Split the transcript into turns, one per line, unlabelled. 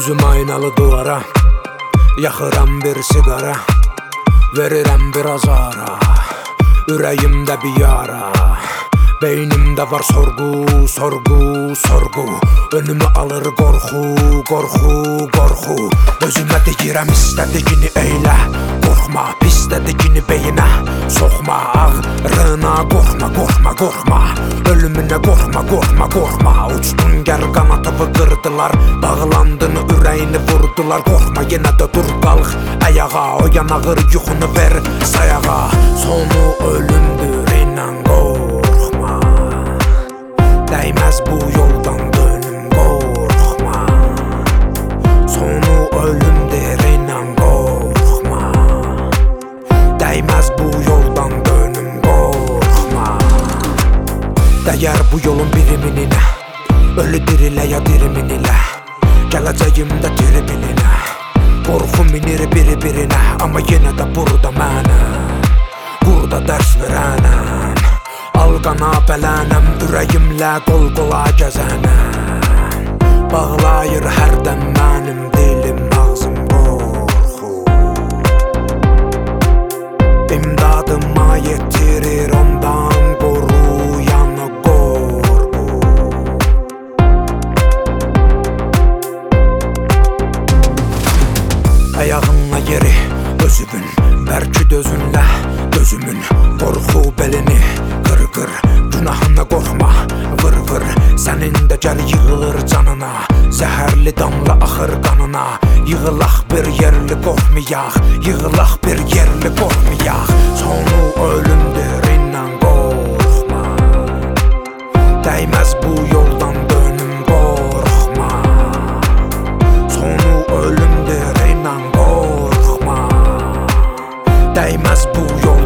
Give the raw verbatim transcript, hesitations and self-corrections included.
Üzüm aynalı duvara, yaxıram bir sigara, verirəm biraz ara, ürəyimdə bir yara. Beynimdə var sorgu, sorgu, sorgu. Önümü alır qorxu, qorxu, qorxu. Özümə deyirəm istədiyini eylə, qorxma, pisdədiyini beyinə soxma, ağrına qorxma, qorxma, qorxma. Ölümünə qorxma, qorxma, qorxma. Uçdun gər qanatımı qırdılar, bağlandın ürəyini vurdular. Qorxma, yenə də dur qalx ayağa, o yanağır yuxunu ver sayağa. Sonu ölümdür, inan qorxma. Dəyməz bu yoldan dönüm, qorxma. Sonu ölümdür, inan qorxma. Dəyməz bu yoldan dönüm, qorxma. Dəyər bu yolun biriminə, ölü dirilə ya diriminlə, gələcəyimdə diri bilinə. Qorxu minir biri-birinə, amma yenə də burada mənəm, burada dərs verənəm. Alqana bələnəm, ürəyimlə qol-qola gəzənəm. Bağlayır hərdən mənim dilim, ağzım qorxu. İmdadıma yetirir ondan qoruyan o qorxu. Ayağınla yeri özümün, bərki dözünlə dözümün. Qorxu belini qır, günahına qorxma, vır vır. Sənin də gəl yığılır canına, zəhərli damla axır qanına. Yığılaq bir yerli qorxmayaq, yığılaq bir yerli qorxmayaq. Sonu ölümdür, inan qorxma. Dəyməz bu yoldan dönüm, qorxma. Sonu ölümdür, inan qorxma. Dəyməz bu yoldan